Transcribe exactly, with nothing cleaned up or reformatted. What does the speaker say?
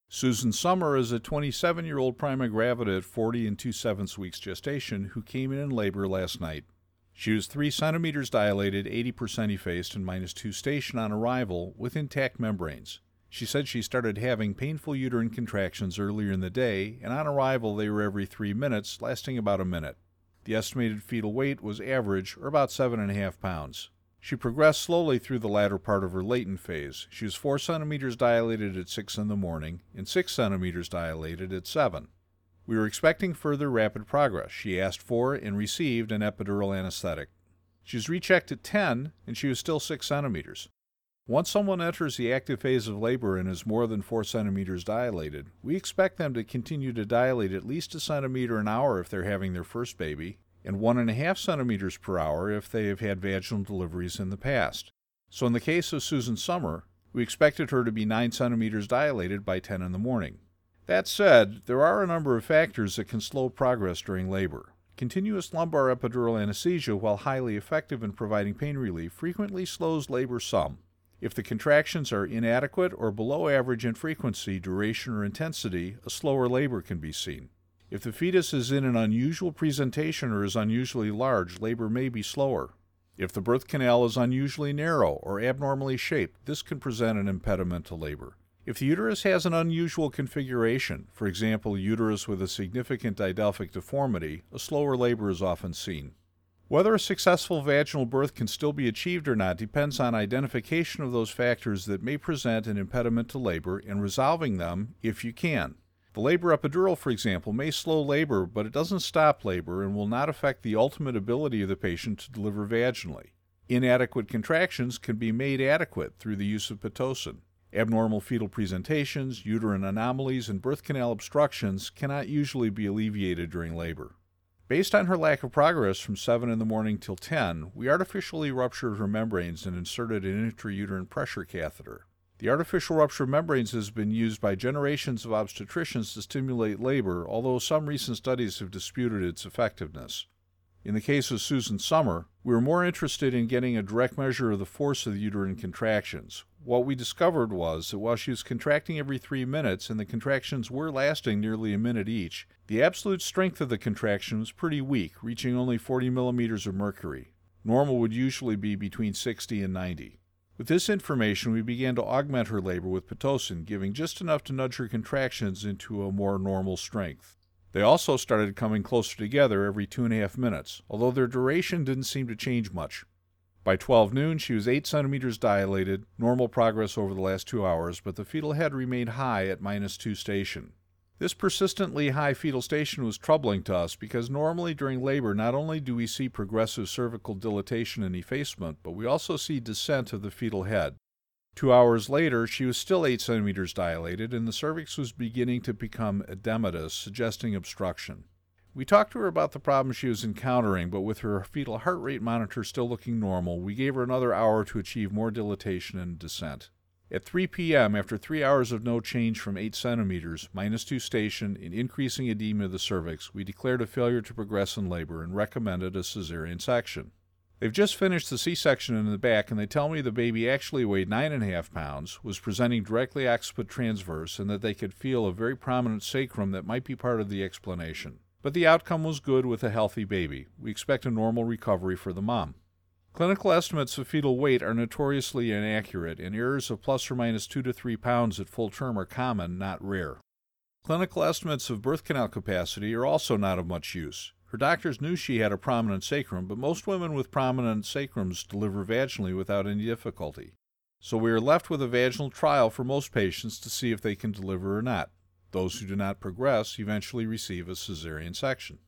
Susan Summer is a twenty-seven-year-old prima gravida at forty and two sevenths weeks gestation who came in in labor last night. She was three centimeters dilated, eighty percent effaced, and minus two station on arrival with intact membranes. She said she started having painful uterine contractions earlier in the day, and on arrival they were every three minutes, lasting about a minute. The estimated fetal weight was average, or about seven and a half pounds. She progressed slowly through the latter part of her latent phase. She was four centimeters dilated at six in the morning and six centimeters dilated at seven. We were expecting further rapid progress. She asked for and received an epidural anesthetic. She was rechecked at ten, and she was still six centimeters. Once someone enters the active phase of labor and is more than four centimeters dilated, we expect them to continue to dilate at least a centimeter an hour if they're having their first baby, and one and a half centimeters per hour if they have had vaginal deliveries in the past. So in the case of Susan Summer, we expected her to be nine centimeters dilated by ten in the morning. That said, there are a number of factors that can slow progress during labor. Continuous lumbar epidural anesthesia, while highly effective in providing pain relief, frequently slows labor some. If the contractions are inadequate or below average in frequency, duration, or intensity, a slower labor can be seen. If the fetus is in an unusual presentation or is unusually large, labor may be slower. If the birth canal is unusually narrow or abnormally shaped, this can present an impediment to labor. If the uterus has an unusual configuration, for example, a uterus with a significant didelphic deformity, a slower labor is often seen. Whether a successful vaginal birth can still be achieved or not depends on identification of those factors that may present an impediment to labor and resolving them if you can. The labor epidural, for example, may slow labor, but it doesn't stop labor and will not affect the ultimate ability of the patient to deliver vaginally. Inadequate contractions can be made adequate through the use of Pitocin. Abnormal fetal presentations, uterine anomalies, and birth canal obstructions cannot usually be alleviated during labor. Based on her lack of progress from seven in the morning till ten, we artificially ruptured her membranes and inserted an intrauterine pressure catheter. The artificial rupture of membranes has been used by generations of obstetricians to stimulate labor, although some recent studies have disputed its effectiveness. In the case of Susan Summer, we were more interested in getting a direct measure of the force of the uterine contractions. What we discovered was that while she was contracting every three minutes and the contractions were lasting nearly a minute each, the absolute strength of the contraction was pretty weak, reaching only forty millimeters of mercury. Normal would usually be between sixty and ninety. With this information, we began to augment her labor with Pitocin, giving just enough to nudge her contractions into a more normal strength. They also started coming closer together every two and a half minutes, although their duration didn't seem to change much. By twelve noon, she was eight centimeters dilated, normal progress over the last two hours, but the fetal head remained high at minus two station. This persistently high fetal station was troubling to us because normally during labor not only do we see progressive cervical dilatation and effacement, but we also see descent of the fetal head. Two hours later, she was still eight centimeters dilated, and the cervix was beginning to become edematous, suggesting obstruction. We talked to her about the problems she was encountering, but with her fetal heart rate monitor still looking normal, we gave her another hour to achieve more dilatation and descent. At three p.m., after three hours of no change from eight centimeters, minus two station, and increasing edema of the cervix, we declared a failure to progress in labor and recommended a cesarean section. They've just finished the C-section in the back, and they tell me the baby actually weighed nine and a half pounds, was presenting directly occiput transverse, and that they could feel a very prominent sacrum that might be part of the explanation. But the outcome was good with a healthy baby. We expect a normal recovery for the mom. Clinical estimates of fetal weight are notoriously inaccurate, and errors of plus or minus two to three pounds at full term are common, not rare. Clinical estimates of birth canal capacity are also not of much use. Her doctors knew she had a prominent sacrum, but most women with prominent sacrums deliver vaginally without any difficulty. So we are left with a vaginal trial for most patients to see if they can deliver or not. Those who do not progress eventually receive a cesarean section.